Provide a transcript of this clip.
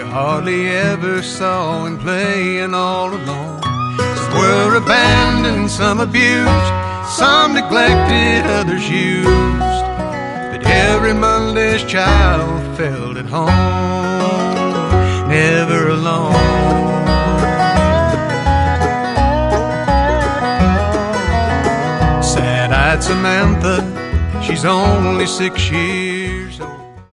hardly ever saw him playing all alone. Some were abandoned, some abused, some neglected, others used. But every Monday's child felt at home, never alone. Sad-eyed Samantha, she's only 6 years